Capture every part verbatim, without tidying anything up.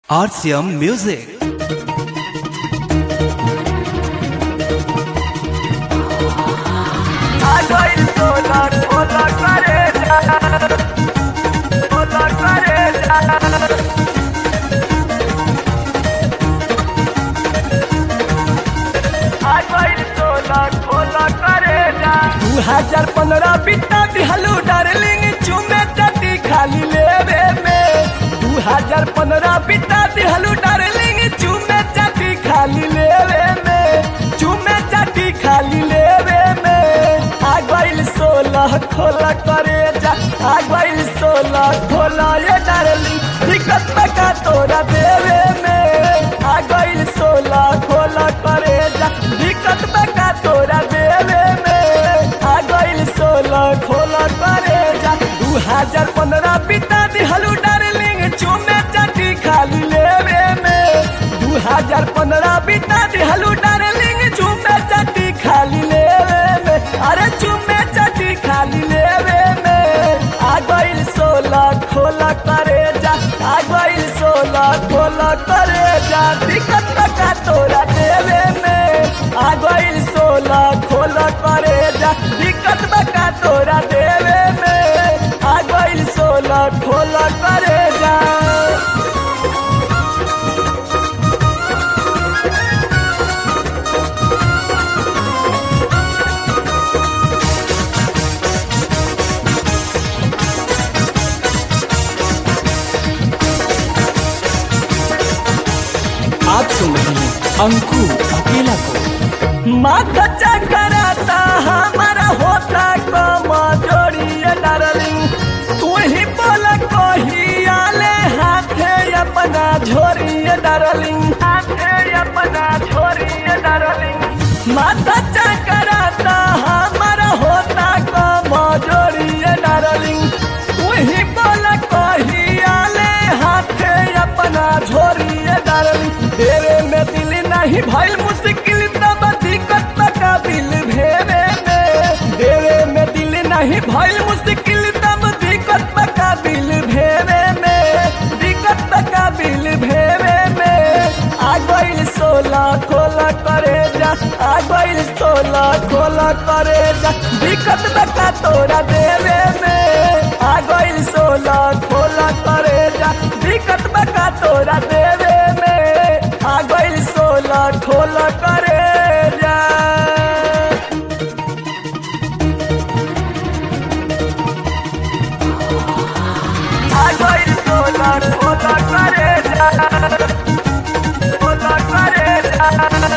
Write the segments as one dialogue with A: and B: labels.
A: R C M Music.
B: दू हजार पंद्रह बीता दिहलू डार्लिंग चुमे चटी खाली लेवे में दू हजार पंद्रह बीता दिहलू डार्लिंग चुमे चटी खाली लेवे में चुमे चटी खाली लेवे में आ गइल सोलह खोला करे जा आ गइल सोलह खोला ये डार्लिंग दिक्कत का तोरा देवे में आ गइल सोलह खोला करे जा दिक्कत का तोरा देवे में आ गइल सोलह खोला करे जा दू हजार पंद्रह बीता दिहलू डार्लिंग चुमे चटी खाली लेवे में दू हजार पंद्रह बीता दिहलू डार्लिंग चुमे चटी खाली लेवे में अरे चुमे चटी खाली लेवे में आ गइल सोलह खोला करे जा आ गइल सोलह खोला करे जा दिक्कत का तोरा देवे में आ गइल सोलह खोला करे जा दिक्कत का तोरा देवे में आ गइल सोलह खोला करे जा
A: आप सुन रहे हैं अंकु अकेला को।
B: माथा चकराता हमारा होता कमजोरी डार्लिंग तू ही बोला कहिया ले हाथे अपना झोरी डार्लिंग हाथे अपना झोरी डार्लिंग माथा चकराता हमारा होता कमजोरी डार्लिंग तू ही बोला कहिया ले हाथे अपना झोरी डार्लिंग तेरे में दिल नहीं भइल मुश्किल तब दिक्कत का बिल भेवे में तेरे में दिल नहीं भइल मुश्किल तब दिक्कत का बिल भेवे में दिक्कत का बिल भेवे में आ गइल सोलह खोला करे जा आ गइल सोलह खोला करे जा दिक्कत का तोरा देवे में आ गइल सोलह खोला करे जा दिक्कत का तोरा देवे में आ गइल सोलह खोला करे जा आ गइल सोलह खोला करे जा खोला करे जा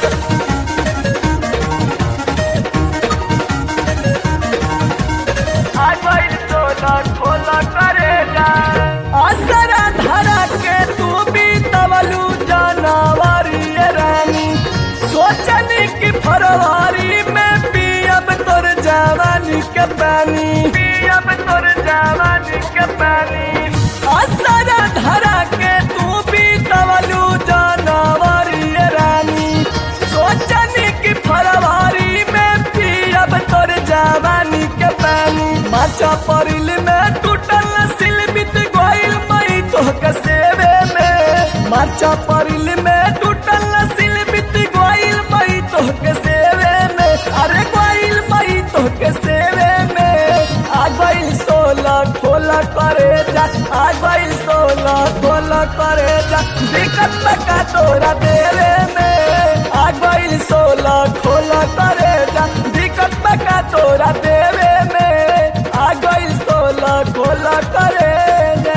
B: आ गइल सोलह खोला करे जा असरा धरा के तू भी तवलू जानवारी रानी सोचनी की फरवारी में पियब तोर जवानी के पानी पियब तोर जवानी के पानी असरा धरा के तू भी तवलू जानवारी रानी सोचनी की फरवारी में पियब तोर जवानी के पानी माचा परिल में टूटल सिल बित गइल मई तो कसेवे में माचा परिल में टूटल सिल बित गइल मई तो कसेवे में अरे गइल मई तो कसेवे में आ गइल सोलह खोला करे जा आ गइल सोलह खोला करे जा दिक्कत का तोरा देवे में आ गइल सोलह खोला करे जा दिक्कत का तोरा देवे में आ गइल सोलह खोला करे जा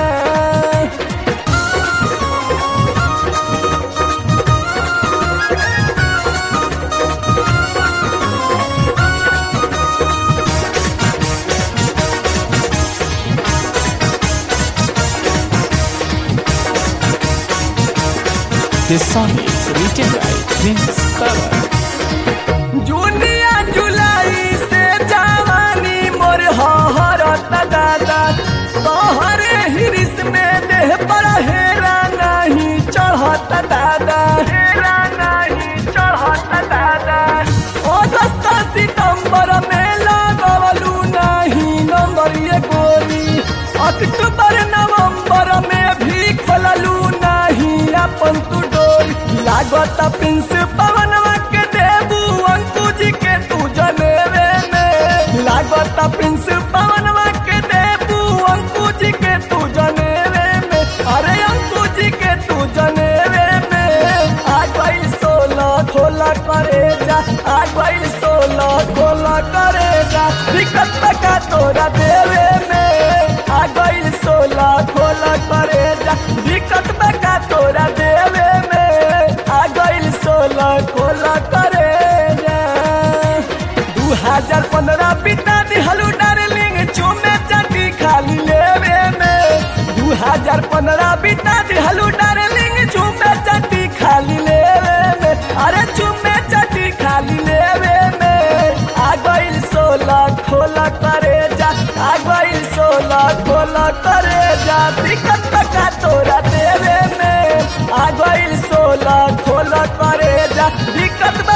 A: This song is written by Prince Karan.
B: जूनिया जुलाई से जवानी मोर हरत दादा तोहरे हिरिस में देह पर हेरा नहीं चढ़त दादा हेरा नहीं चढ़त दादा अगस्त सितंबर में लगवलू नहीं नंबर ये गोरी अक्टूबर नवंबर में भी खोललू नहीं लागत प्रिंस पवनवा के देबू अंकु जी के तू जनेवे में लागत प्रिंस पवनवा के देबू अंकु जी के तू जनेवे में अरे अंकु जी के तू जनेवे में आ गई सोलह खोला करे जा आ गई सोलह खोला करे जा दिक्कत का तोरा देवे में आ गई सोलह खोला करे जा दिक्कत का तोरा देवे में आ गई सोलह खोला करे जा दू हजार पंद्रह बिता दिहलू डार्लिंग चुमे चाटी खाली लेवे में दू हजार पंद्रह बिता दिहलू डार्लिंग चुमे चाटी खाली लेवे में अरे चुमे चाटी खाली लेवे में आ गई सोलह खोला करे जा आ गई सोलह खोला करे जा दिक्कत का तोरा देवे में आ गई सोलह खोला करे जा दिक्कत